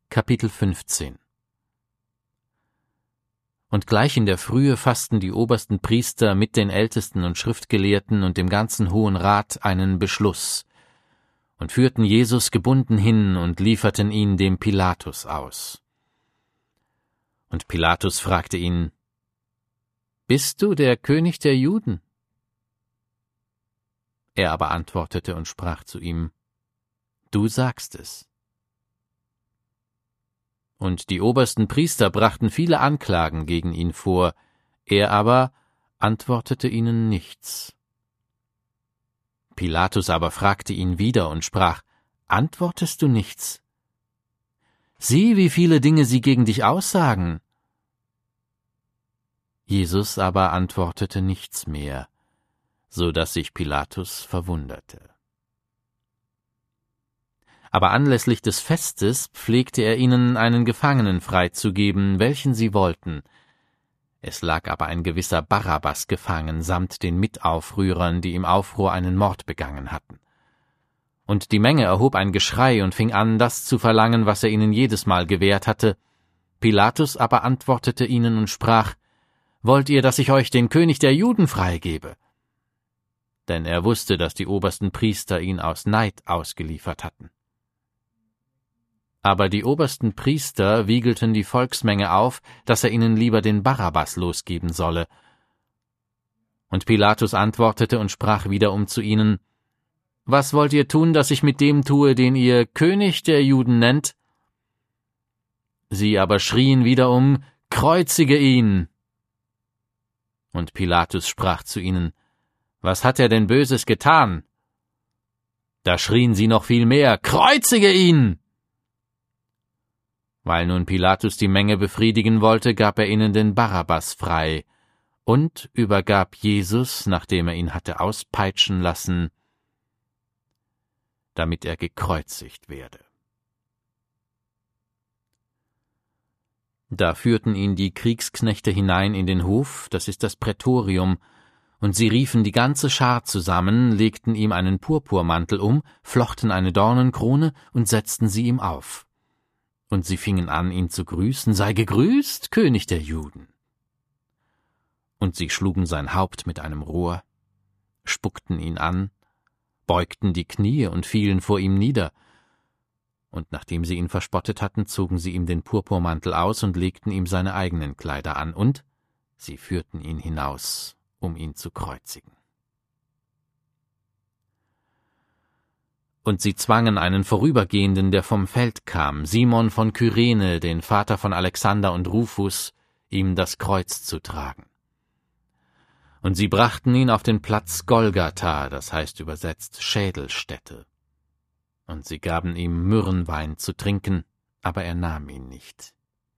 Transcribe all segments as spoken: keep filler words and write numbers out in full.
Kapitel fünfzehn. Und gleich in der Frühe fassten die obersten Priester mit den Ältesten und Schriftgelehrten und dem ganzen Hohen Rat einen Beschluss und führten Jesus gebunden hin und lieferten ihn dem Pilatus aus. Und Pilatus fragte ihn: »Bist du der König der Juden?« Er aber antwortete und sprach zu ihm: »Du sagst es.« Und die obersten Priester brachten viele Anklagen gegen ihn vor, er aber antwortete ihnen nichts. Pilatus aber fragte ihn wieder und sprach: »Antwortest du nichts? Sieh, wie viele Dinge sie gegen dich aussagen.« Jesus aber antwortete nichts mehr, so dass sich Pilatus verwunderte. Aber anlässlich des Festes pflegte er ihnen einen Gefangenen freizugeben, welchen sie wollten. Es lag aber ein gewisser Barabbas gefangen, samt den Mitaufrührern, die im Aufruhr einen Mord begangen hatten. Und die Menge erhob ein Geschrei und fing an, das zu verlangen, was er ihnen jedes Mal gewährt hatte. Pilatus aber antwortete ihnen und sprach: »Wollt ihr, dass ich euch den König der Juden freigebe?« Denn er wusste, dass die obersten Priester ihn aus Neid ausgeliefert hatten. Aber die obersten Priester wiegelten die Volksmenge auf, dass er ihnen lieber den Barabbas losgeben solle. Und Pilatus antwortete und sprach wiederum zu ihnen: »Was wollt ihr tun, dass ich mit dem tue, den ihr König der Juden nennt?« Sie aber schrien wiederum: »Kreuzige ihn!« Und Pilatus sprach zu ihnen: »Was hat er denn Böses getan?« Da schrien sie noch viel mehr: »Kreuzige ihn!« Weil nun Pilatus die Menge befriedigen wollte, gab er ihnen den Barabbas frei und übergab Jesus, nachdem er ihn hatte auspeitschen lassen, damit er gekreuzigt werde. Da führten ihn die Kriegsknechte hinein in den Hof, das ist das Prätorium, und sie riefen die ganze Schar zusammen, legten ihm einen Purpurmantel um, flochten eine Dornenkrone und setzten sie ihm auf. Und sie fingen an, ihn zu grüßen: »Sei gegrüßt, König der Juden!« Und sie schlugen sein Haupt mit einem Rohr, spuckten ihn an, beugten die Knie und fielen vor ihm nieder. Und nachdem sie ihn verspottet hatten, zogen sie ihm den Purpurmantel aus und legten ihm seine eigenen Kleider an, und sie führten ihn hinaus, um ihn zu kreuzigen. Und sie zwangen einen Vorübergehenden, der vom Feld kam, Simon von Kyrene, den Vater von Alexander und Rufus, ihm das Kreuz zu tragen. Und sie brachten ihn auf den Platz Golgatha, das heißt übersetzt Schädelstätte. Und sie gaben ihm Myrrhenwein zu trinken, aber er nahm ihn nicht.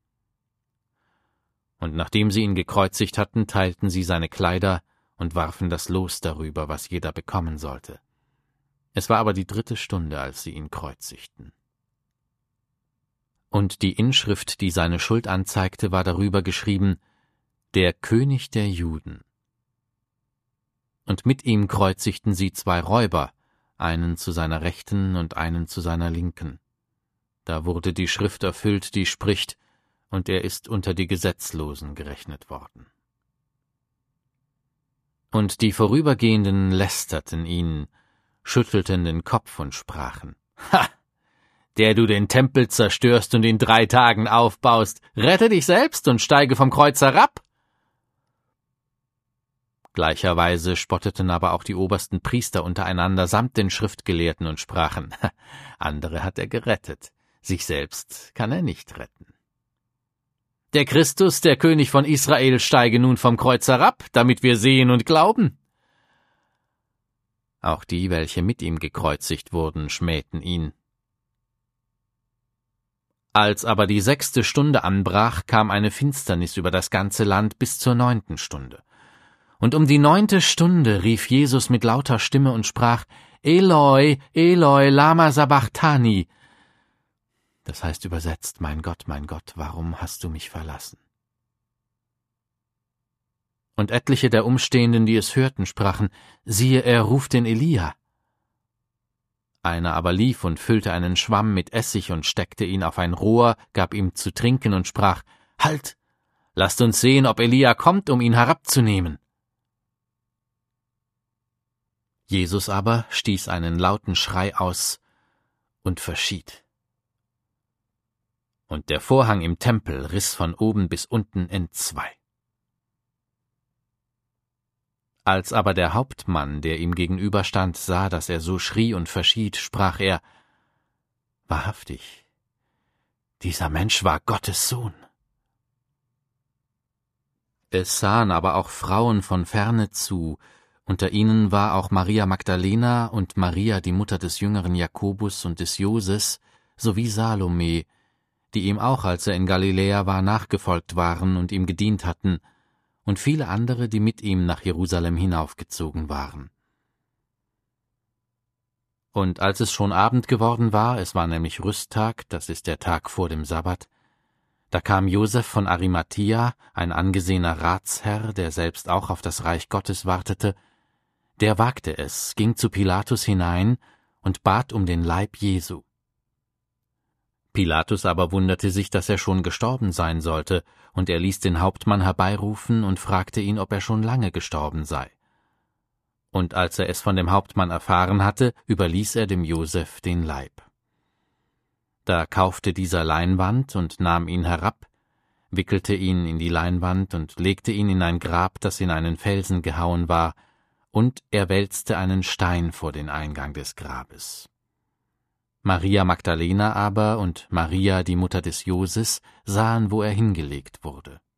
Und nachdem sie ihn gekreuzigt hatten, teilten sie seine Kleider und warfen das Los darüber, was jeder bekommen sollte. Es war aber die dritte Stunde, als sie ihn kreuzigten. Und die Inschrift, die seine Schuld anzeigte, war darüber geschrieben: »Der König der Juden.« Und mit ihm kreuzigten sie zwei Räuber, einen zu seiner Rechten und einen zu seiner Linken. Da wurde die Schrift erfüllt, die spricht: »Und er ist unter die Gesetzlosen gerechnet worden.« Und die Vorübergehenden lästerten ihn, schüttelten den Kopf und sprachen: »Ha! Der du den Tempel zerstörst und in drei Tagen aufbaust, rette dich selbst und steige vom Kreuz herab!« Gleicherweise spotteten aber auch die obersten Priester untereinander samt den Schriftgelehrten und sprachen: »Andere hat er gerettet, sich selbst kann er nicht retten. Der Christus, der König von Israel, steige nun vom Kreuz herab, damit wir sehen und glauben.« Auch die, welche mit ihm gekreuzigt wurden, schmähten ihn. Als aber die sechste Stunde anbrach, kam eine Finsternis über das ganze Land bis zur neunten Stunde. Und um die neunte Stunde rief Jesus mit lauter Stimme und sprach: »Eloi, Eloi, lama sabachthani«, das heißt übersetzt: »Mein Gott, mein Gott, warum hast du mich verlassen?« Und etliche der Umstehenden, die es hörten, sprachen: »Siehe, er ruft den Elia.« Einer aber lief und füllte einen Schwamm mit Essig und steckte ihn auf ein Rohr, gab ihm zu trinken und sprach: »Halt! Lasst uns sehen, ob Elia kommt, um ihn herabzunehmen.« Jesus aber stieß einen lauten Schrei aus und verschied. Und der Vorhang im Tempel riss von oben bis unten entzwei. Als aber der Hauptmann, der ihm gegenüberstand, sah, dass er so schrie und verschied, sprach er: »Wahrhaftig, dieser Mensch war Gottes Sohn.« Es sahen aber auch Frauen von ferne zu, unter ihnen war auch Maria Magdalena und Maria, die Mutter des jüngeren Jakobus und des Joses, sowie Salome, die ihm auch, als er in Galiläa war, nachgefolgt waren und ihm gedient hatten, und viele andere, die mit ihm nach Jerusalem hinaufgezogen waren. Und als es schon Abend geworden war, es war nämlich Rüsttag, das ist der Tag vor dem Sabbat, da kam Josef von Arimathia, ein angesehener Ratsherr, der selbst auch auf das Reich Gottes wartete, der wagte es, ging zu Pilatus hinein und bat um den Leib Jesu. Pilatus aber wunderte sich, dass er schon gestorben sein sollte, und er ließ den Hauptmann herbeirufen und fragte ihn, ob er schon lange gestorben sei. Und als er es von dem Hauptmann erfahren hatte, überließ er dem Josef den Leib. Da kaufte dieser Leinwand und nahm ihn herab, wickelte ihn in die Leinwand und legte ihn in ein Grab, das in einen Felsen gehauen war, und er wälzte einen Stein vor den Eingang des Grabes. Maria Magdalena aber und Maria, die Mutter des Joses, sahen, wo er hingelegt wurde.